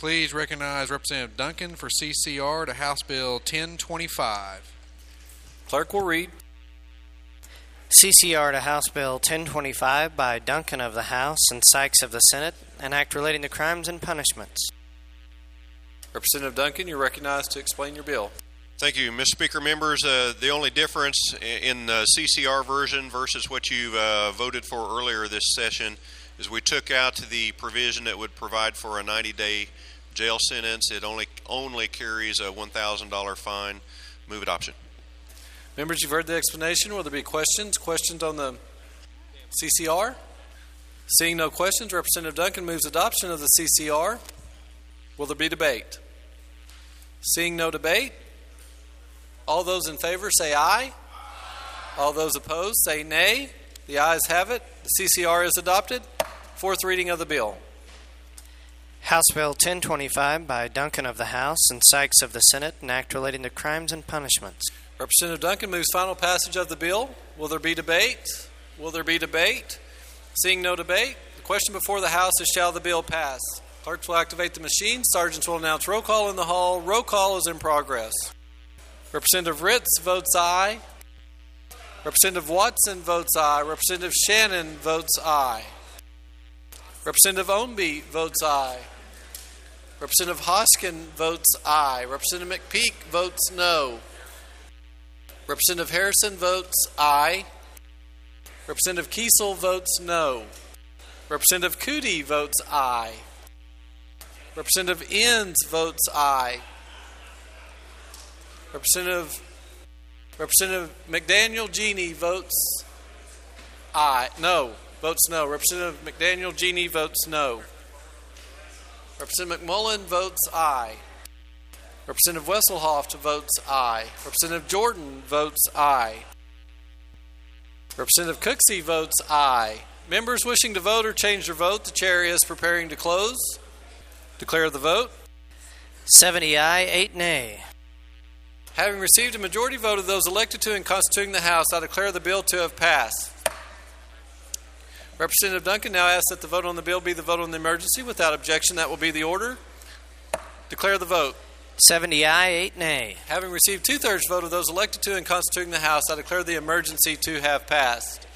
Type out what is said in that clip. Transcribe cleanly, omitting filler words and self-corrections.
Please recognize Representative Duncan for CCR to House Bill 1025. Clerk will read. CCR to House Bill 1025 by Duncan of the House and Sykes of the Senate, an act relating to crimes and punishments. Representative Duncan, you're recognized to explain your bill. Thank you, Mr. Speaker. Members, the only difference in the CCR version versus what you voted for earlier this session is we took out the provision that would provide for a 90-day jail sentence. It only carries a $1,000 fine. Move adoption. Members, you've heard the explanation. Will there be questions? Questions on the CCR? Seeing no questions, Representative Duncan moves adoption of the CCR. Will there be debate? Seeing no debate, all those in favor say aye. All those opposed say nay. The ayes have it. The CCR is adopted. Fourth reading of the bill. House Bill 1025 by Duncan of the House and Sykes of the Senate, an act relating to crimes and punishments. Representative Duncan moves final passage of the bill. Will there be debate? Will there be debate? Seeing no debate, the question before the House is, shall the bill pass? Clerks will activate the machine. Sergeants will announce roll call in the hall. Roll call is in progress. Representative Ritz votes aye. Representative Watson votes aye. Representative Shannon votes aye. Representative Ownby votes aye. Representative Hoskin votes aye. Representative McPeak votes no. Representative Harrison votes aye. Representative Kiesel votes no. Representative Cootie votes aye. Representative Enns votes aye. Representative McDaniel Genie votes aye. No. Votes no. Representative McDaniel Genie votes no. Representative McMullen votes aye. Representative Wesselhoff votes aye. Representative Jordan votes aye. Representative Cooksey votes aye. Members wishing to vote or change their vote, the chair is preparing to close. Declare the vote. 70 aye, 8 nay. Having received a majority vote of those elected to and constituting the House, I declare the bill to have passed. Representative Duncan now asks that the vote on the bill be the vote on the emergency. Without objection, that will be the order. Declare the vote. 70 aye, 8 nay. Having received 2/3 vote of those elected to and constituting the House, I declare the emergency to have passed.